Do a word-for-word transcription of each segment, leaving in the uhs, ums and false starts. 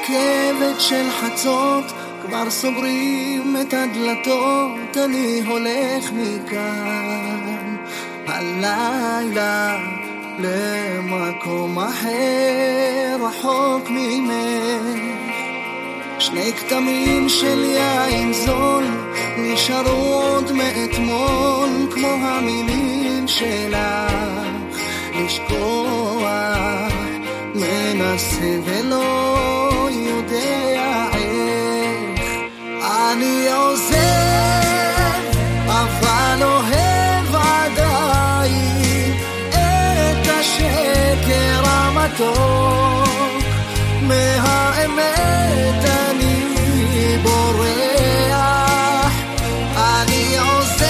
הרכבת של חצות כבר סוגרים את הדלתות, אני הולך מכאן הלילה למקום אחר רחוק ממך. שני כתמים של יין זול נשארו עוד מאתמול, כמו המילים שלך לשכוח, מנסה ולא יודע איך. אני עוזב אבל אוהב עדיין את השקר המתוק, מהאמת אני בורח. אני עוזב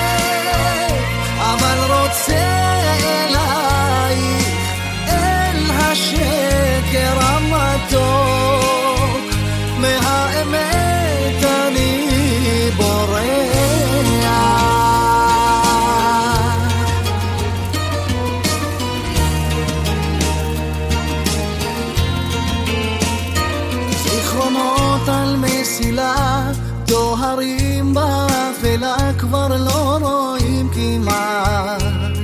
אבל רוצה אלייך, אל השקר המתוק, מהאמת אני בורח. זיכרונות על מסילה דוהרים באפלה, כבר לא רואים כמעט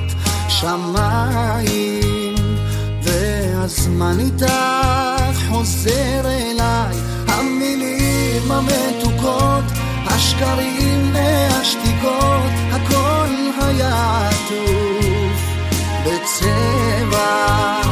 שמיים, והזמן איתך חוזר אליי, המילים המתוקות, השקרים והשתיקות, הכל היה עטוף בצבע.